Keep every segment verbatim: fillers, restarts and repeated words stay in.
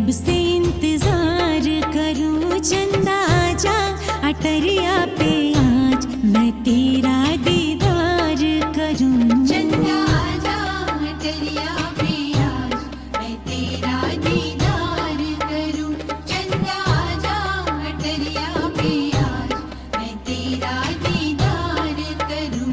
कब से इंतजार करूं चंदा जा अटरिया पे आज मैं तेरा दीदार करूं। चंदा जा अटरिया पे आज मैं तेरा दीदार करूं। चंदा जा अटरिया पे आज मैं तेरा दीदार करूं।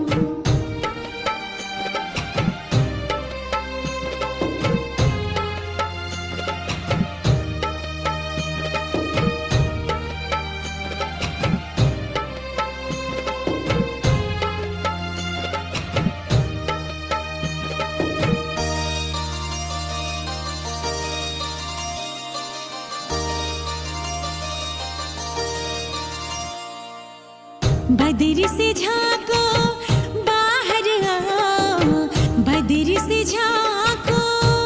बदरी से झांको बाहर आओ, बदरी से झांको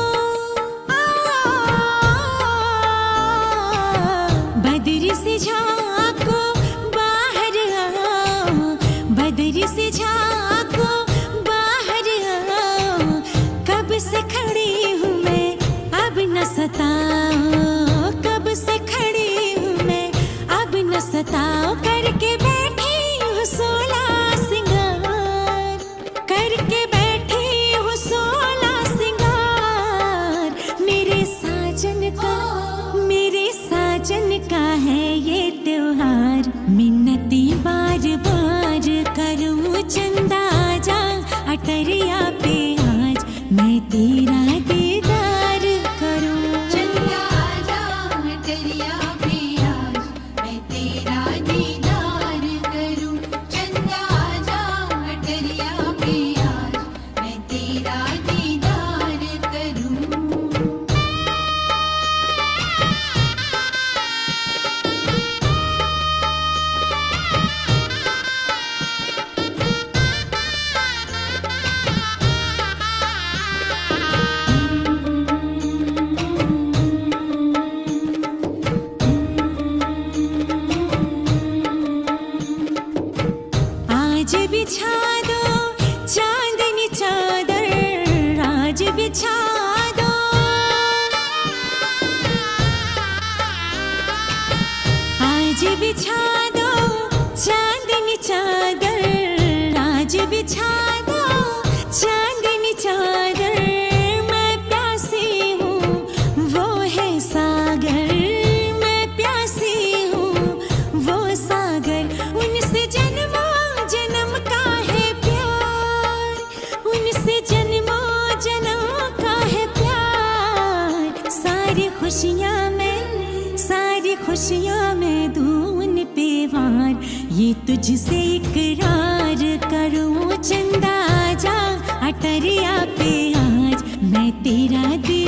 बदरी से झांको बाहर आओ, बदरी से झांको बाहर आओ। कब से खड़ी हूँ मैं अब न सताओ, कब से खड़ी हूँ मैं अब न सताओ। करके सोला सिंगार करके बैठी हूँ सोला सिंगार। मेरे साजन का मेरे साजन का है ये त्योहार। मिन्नती बार बार करूँ चंदा जा अटरिया पे आज मैं तेरा दीदार करूँ। चंदा जा अटरिया पे आज मैं तेरा दीदार करूं। चंदा जा अटरिया पे आज मैं तेरा दीदार करूं। आज बिछा दो चांदनी चादर, आज बिछा दो आज बिछा दो चांदनी चादर, आज बिछा दो चांदनी चादर। मैं प्यासी हूँ वो है सागर, मैं प्यासी हूँ वो सागर। उनसे जन्मों जन्म का है प्यार, उनसे जन्मों जन्म का है प्यार। सारी खुशियाँ मैं सारी खुशियाँ मैं दूँ उन पे वार। ये तुझसे इकरार करूँ चंदा जा अटरिया पे आज मैं तेरा